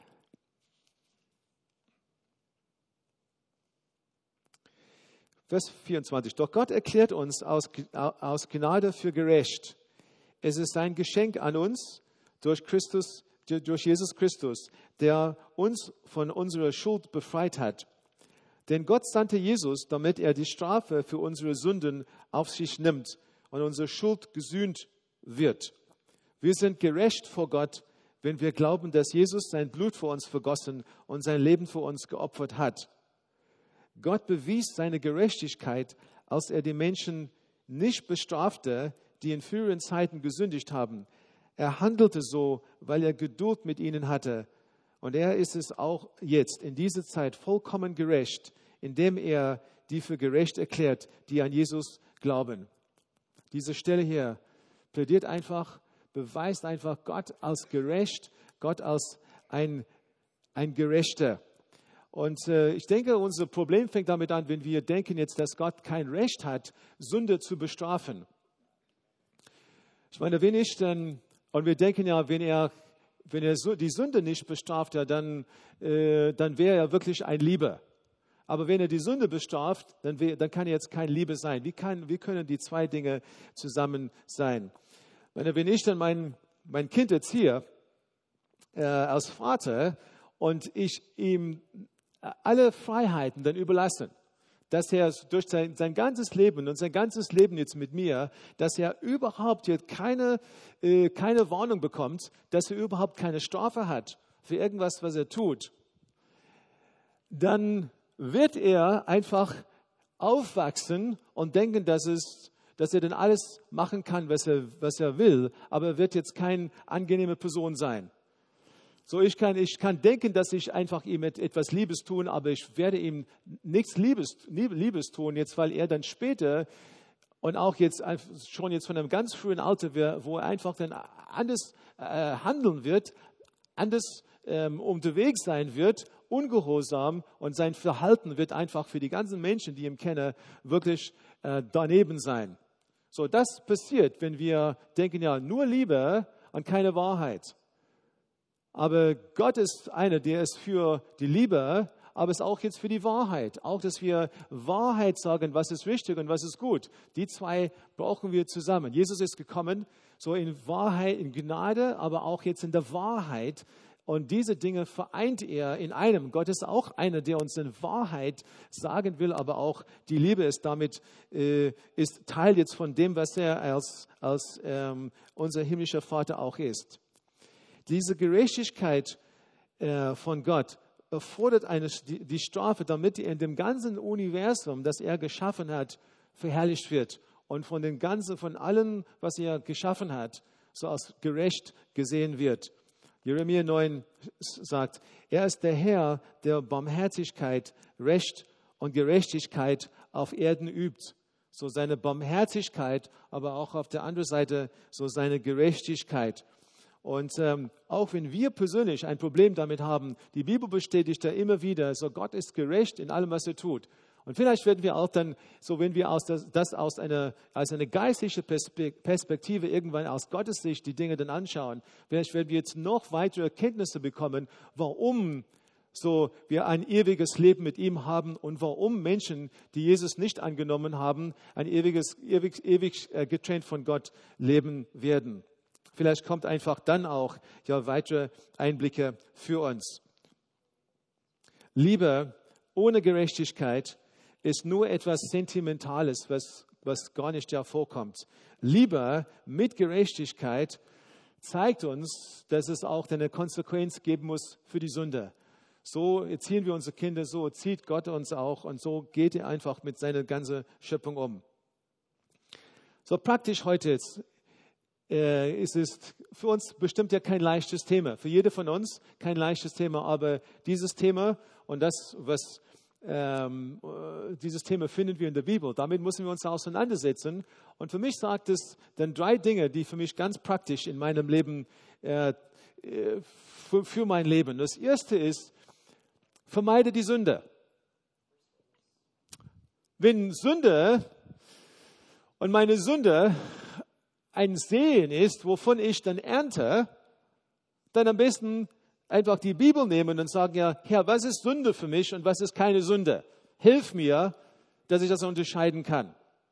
Vers 24. Doch Gott erklärt uns aus Gnade für gerecht. Es ist sein Geschenk an uns durch Jesus Christus, der uns von unserer Schuld befreit hat. Denn Gott sandte Jesus, damit er die Strafe für unsere Sünden auf sich nimmt und unsere Schuld gesühnt wird. Wir sind gerecht vor Gott, wenn wir glauben, dass Jesus sein Blut für uns vergossen und sein Leben für uns geopfert hat. Gott bewies seine Gerechtigkeit, als er die Menschen nicht bestrafte, die in früheren Zeiten gesündigt haben. Er handelte so, weil er Geduld mit ihnen hatte. Und er ist es auch jetzt in dieser Zeit vollkommen gerecht, indem er die für gerecht erklärt, die an Jesus glauben. Diese Stelle hier plädiert einfach, beweist einfach Gott als gerecht, Gott als ein ein Gerechter. Und ich denke, unser Problem fängt damit an, wenn wir denken jetzt, dass Gott kein Recht hat, Sünde zu bestrafen. Ich meine, wenn ich dann, und wir denken ja, wenn er die Sünde nicht bestraft, ja, dann wäre er wirklich ein Lieber. Aber wenn er die Sünde bestraft, dann kann er jetzt kein Liebe sein. Wie können die zwei Dinge zusammen sein? Wenn ich dann mein Kind erziehe als Vater und ich ihm alle Freiheiten dann überlasse, dass er durch sein ganzes Leben und sein ganzes Leben jetzt mit mir, dass er überhaupt jetzt keine Warnung bekommt, dass er überhaupt keine Strafe hat für irgendwas, was er tut, dann wird er einfach aufwachsen und denken, dass er dann alles machen kann, was er will, aber er wird jetzt keine angenehme Person sein. So, ich kann denken, dass ich einfach ihm etwas Liebes tun, aber ich werde ihm nichts Liebes tun, jetzt, weil er dann später und auch jetzt schon jetzt von einem ganz frühen Alter, wo er einfach dann anders handeln wird, anders unterwegs sein wird, ungehorsam, und sein Verhalten wird einfach für die ganzen Menschen, die ihn kennen, wirklich daneben sein. So, das passiert, wenn wir denken, ja, nur Liebe und keine Wahrheit. Aber Gott ist einer, der ist für die Liebe, aber ist auch jetzt für die Wahrheit. Auch, dass wir Wahrheit sagen, was ist richtig und was ist gut. Die zwei brauchen wir zusammen. Jesus ist gekommen, so in Wahrheit, in Gnade, aber auch jetzt in der Wahrheit. Und diese Dinge vereint er in einem. Gott ist auch einer, der uns in Wahrheit sagen will, aber auch die Liebe ist damit, ist Teil jetzt von dem, was er als unser himmlischer Vater auch ist. Diese Gerechtigkeit von Gott erfordert die Strafe, damit in dem ganzen Universum, das er geschaffen hat, verherrlicht wird und von allem, was er geschaffen hat, so als gerecht gesehen wird. Jeremia 9 sagt, er ist der Herr, der Barmherzigkeit, Recht und Gerechtigkeit auf Erden übt. So seine Barmherzigkeit, aber auch auf der anderen Seite so seine Gerechtigkeit. Und auch wenn wir persönlich ein Problem damit haben, die Bibel bestätigt da immer wieder, so Gott ist gerecht in allem, was er tut. Und vielleicht werden wir auch dann, so wenn wir das als eine geistliche Perspektive irgendwann aus Gottes Sicht die Dinge dann anschauen, vielleicht werden wir jetzt noch weitere Erkenntnisse bekommen, warum so wir ein ewiges Leben mit ihm haben und warum Menschen, die Jesus nicht angenommen haben, ein ewig getrennt von Gott leben werden. Vielleicht kommt einfach dann auch ja weitere Einblicke für uns. Liebe ohne Gerechtigkeit ist nur etwas Sentimentales, was gar nicht ja vorkommt. Liebe mit Gerechtigkeit zeigt uns, dass es auch eine Konsequenz geben muss für die Sünde. So erziehen wir unsere Kinder, so erzieht Gott uns auch und so geht er einfach mit seiner ganzen Schöpfung um. So praktisch heute jetzt. Es ist für uns bestimmt ja kein leichtes Thema. Für jede von uns kein leichtes Thema, aber dieses Thema und dieses Thema finden wir in der Bibel. Damit müssen wir uns auseinandersetzen. Und für mich sagt es dann 3 Dinge, die für mich ganz praktisch in meinem Leben, für mein Leben. Das erste ist, vermeide die Sünde. Wenn Sünde und meine Sünde ein Sehen ist, wovon ich dann ernte, dann am besten einfach die Bibel nehmen und sagen, ja, Herr, was ist Sünde für mich und was ist keine Sünde? Hilf mir, dass ich das unterscheiden kann.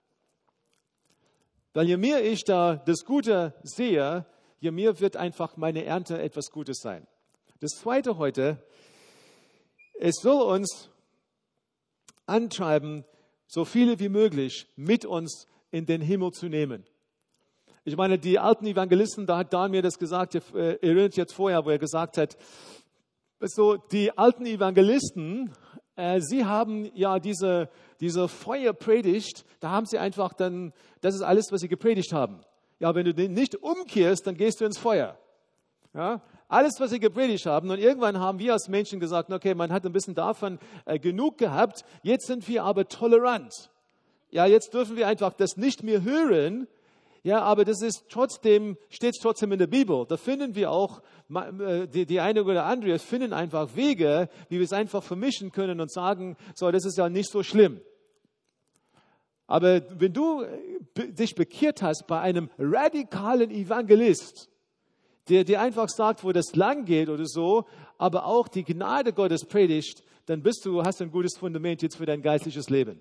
Weil je mehr ich da das Gute sehe, je mehr wird einfach meine Ernte etwas Gutes sein. Das Zweite heute, es soll uns antreiben, so viele wie möglich mit uns in den Himmel zu nehmen. Ich meine, die alten Evangelisten, da hat Dan mir das gesagt, ihr erinnert jetzt vorher, wo er gesagt hat, so die alten Evangelisten, sie haben ja diese Feuerpredigt, da haben sie einfach dann, das ist alles, was sie gepredigt haben. Ja, wenn du den nicht umkehrst, dann gehst du ins Feuer. Ja, alles, was sie gepredigt haben. Und irgendwann haben wir als Menschen gesagt, okay, man hat ein bisschen davon genug gehabt, jetzt sind wir aber tolerant. Ja, jetzt dürfen wir einfach das nicht mehr hören. Ja, aber das ist trotzdem, steht trotzdem in der Bibel. Da finden wir auch, die eine oder andere finden einfach Wege, wie wir es einfach vermischen können und sagen, so, das ist ja nicht so schlimm. Aber wenn du dich bekehrt hast bei einem radikalen Evangelist, der dir einfach sagt, wo das lang geht oder so, aber auch die Gnade Gottes predigt, dann hast du ein gutes Fundament jetzt für dein geistliches Leben.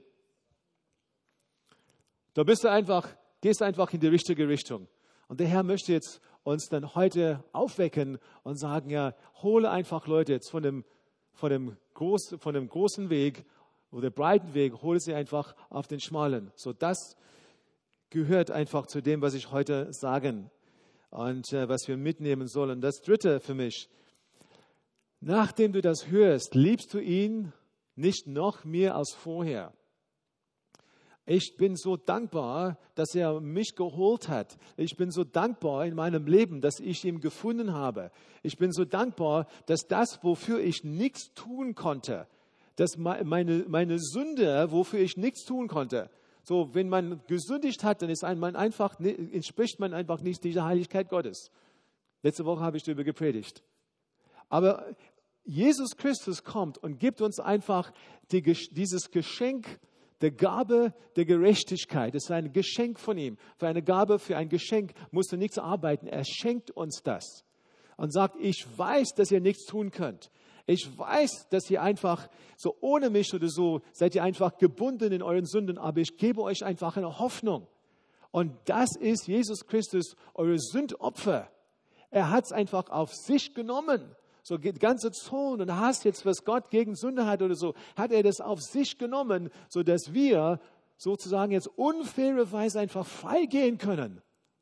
Da gehst du einfach in die richtige Richtung. Und der Herr möchte jetzt uns dann heute aufwecken und sagen, ja, hole einfach Leute jetzt von dem großen Weg oder breiten Weg, hole sie einfach auf den schmalen. So, das gehört einfach zu dem, was ich heute sagen und was wir mitnehmen sollen. Das Dritte für mich: Nachdem du das hörst, liebst du ihn nicht noch mehr als vorher. Ich bin so dankbar, dass er mich geholt hat. Ich bin so dankbar in meinem Leben, dass ich ihn gefunden habe. Ich bin so dankbar, dass das, wofür ich nichts tun konnte, dass meine Sünde, wofür ich nichts tun konnte, so, wenn man gesündigt hat, dann entspricht man einfach nicht dieser Heiligkeit Gottes. Letzte Woche habe ich darüber gepredigt. Aber Jesus Christus kommt und gibt uns einfach dieses Geschenk der Gabe der Gerechtigkeit. Das ist ein Geschenk von ihm. Für ein Geschenk musst du nichts arbeiten. Er schenkt uns das und sagt, ich weiß, dass ihr nichts tun könnt. Ich weiß, dass ihr einfach so ohne mich oder so seid ihr einfach gebunden in euren Sünden, aber ich gebe euch einfach eine Hoffnung. Und das ist Jesus Christus, eure Sündopfer. Er hat es einfach auf sich genommen. So die ganze Zorn und Hass jetzt, was Gott gegen Sünde hat oder so, hat er das auf sich genommen, sodass wir sozusagen jetzt unfairerweise einfach freigehen können.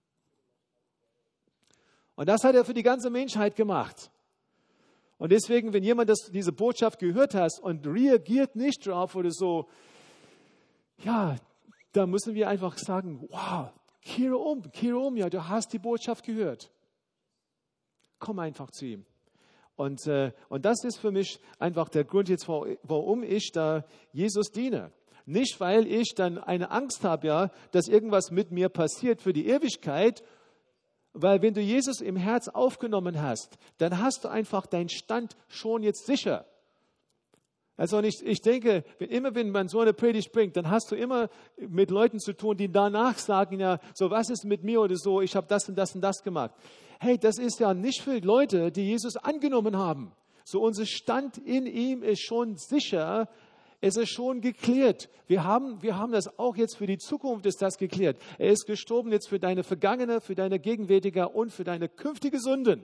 Und das hat er für die ganze Menschheit gemacht. Und deswegen, wenn jemand diese Botschaft gehört hat und reagiert nicht drauf oder so, ja, da müssen wir einfach sagen, wow, kehre um, ja, du hast die Botschaft gehört. Komm einfach zu ihm. Und das ist für mich einfach der Grund jetzt, warum ich da Jesus diene. Nicht, weil ich dann eine Angst habe, ja, dass irgendwas mit mir passiert für die Ewigkeit, weil wenn du Jesus im Herz aufgenommen hast, dann hast du einfach deinen Stand schon jetzt sicher. Also ich denke, wenn man so eine Predigt bringt, dann hast du immer mit Leuten zu tun, die danach sagen, ja, so was ist mit mir oder so, ich habe das und das und das gemacht. Hey, das ist ja nicht für Leute, die Jesus angenommen haben. So unser Stand in ihm ist schon sicher, es ist schon geklärt. Wir haben das auch jetzt für die Zukunft, ist das geklärt. Er ist gestorben jetzt für deine vergangene, für deine gegenwärtige und für deine künftige Sünden.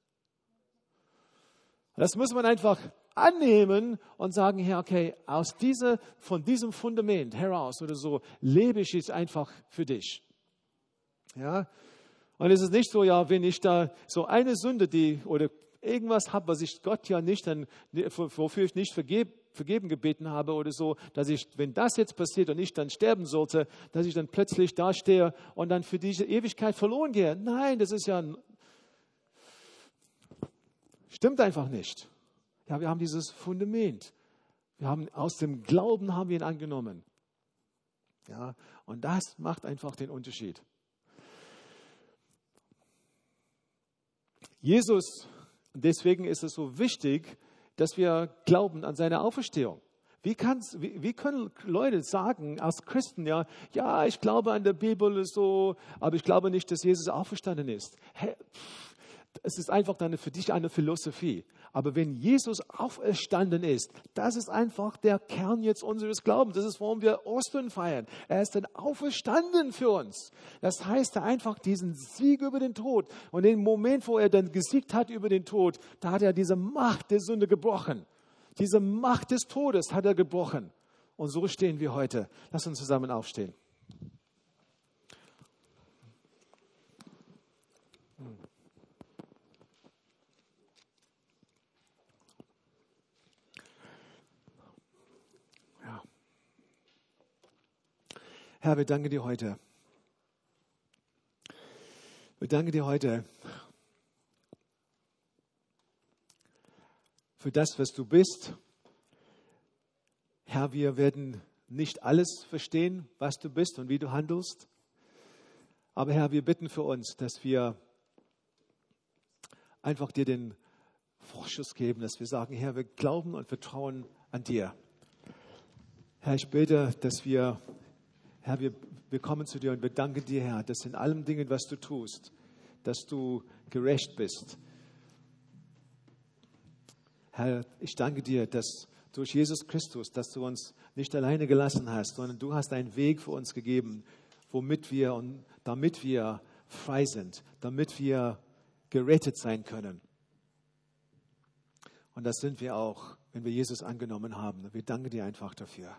Das muss man einfach annehmen und sagen, ja, okay, von diesem Fundament heraus oder so lebe ich jetzt einfach für dich. Ja. Und es ist nicht so, ja, wenn ich da so eine Sünde, oder irgendwas habe, was ich Gott ja nicht, wofür ich nicht vergeben gebeten habe oder so, dass ich, wenn das jetzt passiert und ich dann sterben sollte, dass ich dann plötzlich dastehe und dann für diese Ewigkeit verloren gehe. Nein, das ist ja, stimmt einfach nicht. Ja, wir haben dieses Fundament. Aus dem Glauben haben wir ihn angenommen. Ja, und das macht einfach den Unterschied. Jesus, deswegen ist es so wichtig, dass wir glauben an seine Auferstehung. Wie können Leute sagen, als Christen, ja, ich glaube an der Bibel so, aber ich glaube nicht, dass Jesus auferstanden ist. Hey, es ist einfach für dich eine Philosophie. Aber wenn Jesus auferstanden ist, das ist einfach der Kern jetzt unseres Glaubens. Das ist, warum wir Ostern feiern. Er ist dann auferstanden für uns. Das heißt, er einfach diesen Sieg über den Tod. Und im Moment, wo er dann gesiegt hat über den Tod, da hat er diese Macht der Sünde gebrochen. Diese Macht des Todes hat er gebrochen. Und so stehen wir heute. Lass uns zusammen aufstehen. Herr, wir danken dir heute. Wir danken dir heute für das, was du bist. Herr, wir werden nicht alles verstehen, was du bist und wie du handelst. Aber Herr, wir bitten für uns, dass wir einfach dir den Vorschuss geben, dass wir sagen, Herr, wir glauben und vertrauen an dir. Herr, ich bete, dass wir kommen zu dir und wir danken dir, Herr, dass in allen Dingen, was du tust, dass du gerecht bist. Herr, ich danke dir, dass durch Jesus Christus, dass du uns nicht alleine gelassen hast, sondern du hast einen Weg für uns gegeben, damit wir frei sind, damit wir gerettet sein können. Und das sind wir auch, wenn wir Jesus angenommen haben. Wir danken dir einfach dafür.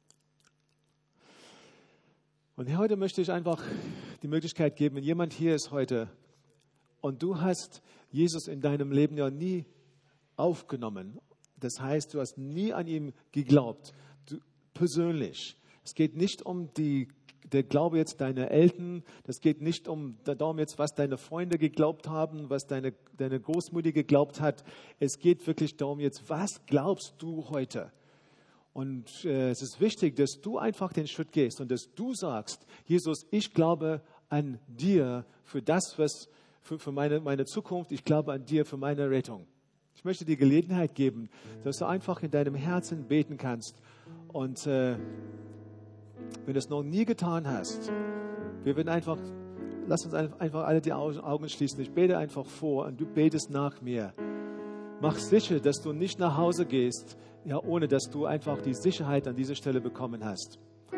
Und heute möchte ich einfach die Möglichkeit geben, wenn jemand hier ist heute und du hast Jesus in deinem Leben ja nie aufgenommen. Das heißt, du hast nie an ihn geglaubt, persönlich. Es geht nicht um der Glaube jetzt deiner Eltern, das geht nicht darum jetzt, was deine Freunde geglaubt haben, was deine Großmutter geglaubt hat. Es geht wirklich darum jetzt, was glaubst du heute? Und es ist wichtig, dass du einfach den Schritt gehst und dass du sagst, Jesus, ich glaube an dir für das, für meine Zukunft, ich glaube an dir für meine Rettung. Ich möchte dir Gelegenheit geben, dass du einfach in deinem Herzen beten kannst. Und wenn du es noch nie getan hast, lass uns einfach alle die Augen schließen. Ich bete einfach vor und du betest nach mir. Mach sicher, dass du nicht nach Hause gehst, ja, ohne dass du einfach die Sicherheit an dieser Stelle bekommen hast.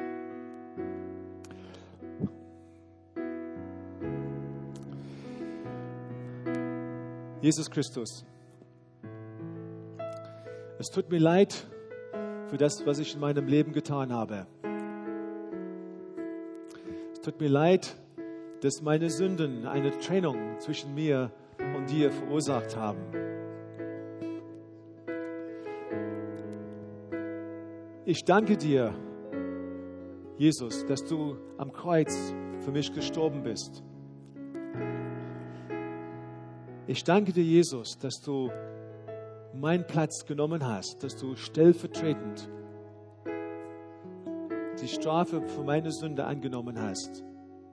Jesus Christus, es tut mir leid für das, was ich in meinem Leben getan habe. Es tut mir leid, dass meine Sünden eine Trennung zwischen mir und dir verursacht haben. Ich danke dir, Jesus, dass du am Kreuz für mich gestorben bist. Ich danke dir, Jesus, dass du meinen Platz genommen hast, dass du stellvertretend die Strafe für meine Sünde angenommen hast.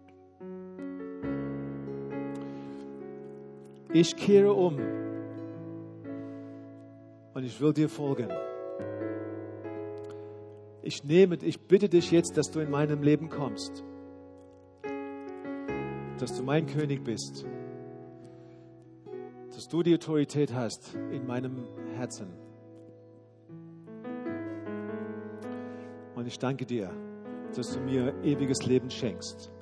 Ich kehre um und ich will dir folgen. Ich bitte dich jetzt, dass du in meinem Leben kommst, dass du mein König bist, dass du die Autorität hast in meinem Herzen. Und ich danke dir, dass du mir ewiges Leben schenkst.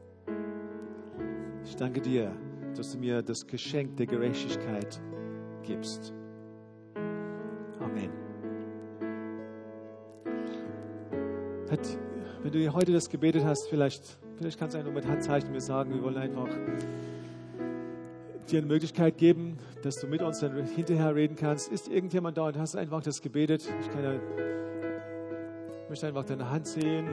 Ich danke dir, dass du mir das Geschenk der Gerechtigkeit gibst. Amen. Wenn du heute das gebetet hast, vielleicht kannst du einfach mit Handzeichen mir sagen, wir wollen einfach dir eine Möglichkeit geben, dass du mit uns dann hinterher reden kannst. Ist irgendjemand da und hast einfach das gebetet? Ich möchte einfach deine Hand sehen.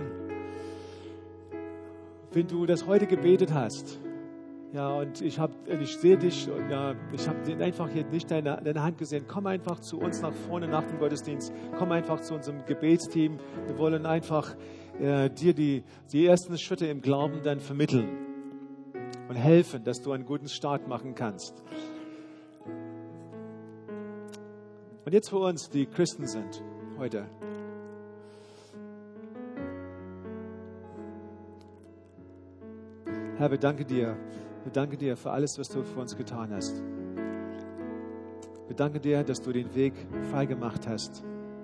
Wenn du das heute gebetet hast, ja, und ich sehe dich, und ja, ich habe einfach hier nicht deine Hand gesehen. Komm einfach zu uns nach vorne nach dem Gottesdienst. Komm einfach zu unserem Gebetsteam. Wir wollen einfach dir die ersten Schritte im Glauben dann vermitteln und helfen, dass du einen guten Start machen kannst. Und jetzt für uns, die Christen sind heute. Herr, wir danken dir für alles, was du für uns getan hast. Wir danken dir, dass du den Weg frei gemacht hast.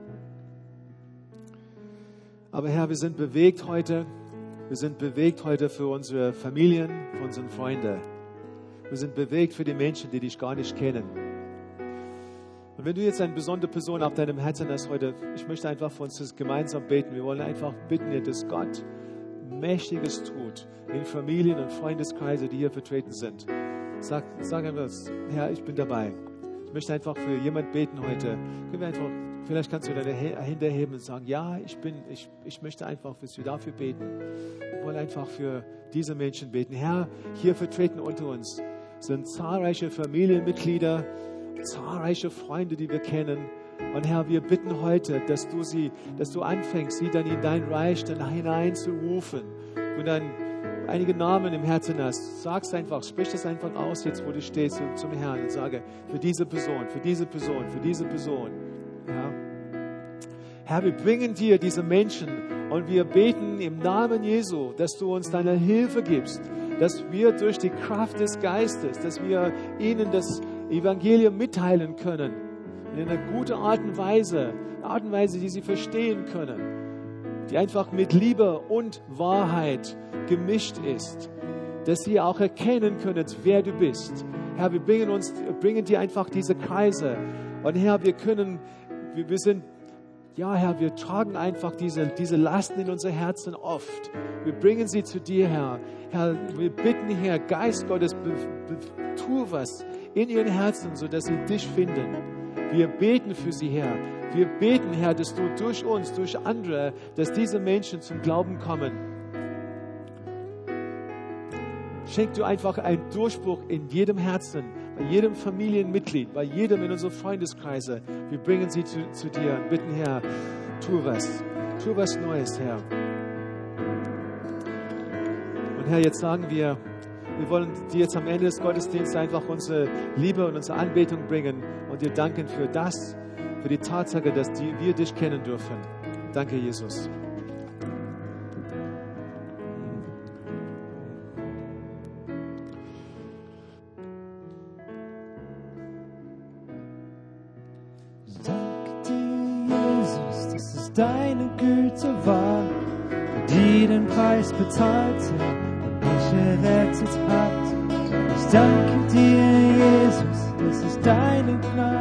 Aber Herr, wir sind bewegt heute. Wir sind bewegt heute für unsere Familien, für unsere Freunde. Wir sind bewegt für die Menschen, die dich gar nicht kennen. Und wenn du jetzt eine besondere Person auf deinem Herzen hast heute, ich möchte einfach für uns das gemeinsam beten. Wir wollen einfach bitten, dass Gott Mächtiges tut in Familien und Freundeskreise, die hier vertreten sind. Sag einfach, Herr, ich bin dabei. Ich möchte einfach für jemanden beten heute. Vielleicht kannst du deine Hände heben und sagen, ja, ich möchte einfach dafür beten. Wir wollen einfach für diese Menschen beten. Herr, hier vertreten unter uns sind zahlreiche Familienmitglieder, zahlreiche Freunde, die wir kennen. Und Herr, wir bitten heute, dass du anfängst, sie dann in dein Reich dann hineinzurufen und dann einige Namen im Herzen hast, sag's einfach, sprich das einfach aus, jetzt wo du stehst zum Herrn und sage, für diese Person, für diese Person, für diese Person. Ja. Herr, wir bringen dir diese Menschen und wir beten im Namen Jesu, dass du uns deine Hilfe gibst, dass wir durch die Kraft des Geistes, dass wir ihnen das Evangelium mitteilen können, in einer guten Art und Weise, die sie verstehen können, die einfach mit Liebe und Wahrheit gemischt ist, dass sie auch erkennen können, wer du bist. Herr, wir bringen dir einfach diese Kreise und Herr, wir tragen einfach diese Lasten in unser Herzen oft. Wir bringen sie zu dir, Herr. Herr, wir bitten, Herr, Geist Gottes, tu was in ihren Herzen, sodass sie dich finden. Wir beten für sie, Herr. Wir beten, Herr, dass du durch uns, durch andere, dass diese Menschen zum Glauben kommen. Schenk du einfach einen Durchbruch in jedem Herzen, bei jedem Familienmitglied, bei jedem in unseren Freundeskreise. Wir bringen sie zu dir und bitten, Herr, tu was Neues, Herr. Und Herr, jetzt sagen wir wollen dir jetzt am Ende des Gottesdienstes einfach unsere Liebe und unsere Anbetung bringen und dir danken für die Tatsache, dass wir dich kennen dürfen. Danke, Jesus.
Deine Güte war, die den Preis bezahlte und mich errettet hat. Ich danke dir, Jesus, das ist deine Gnade.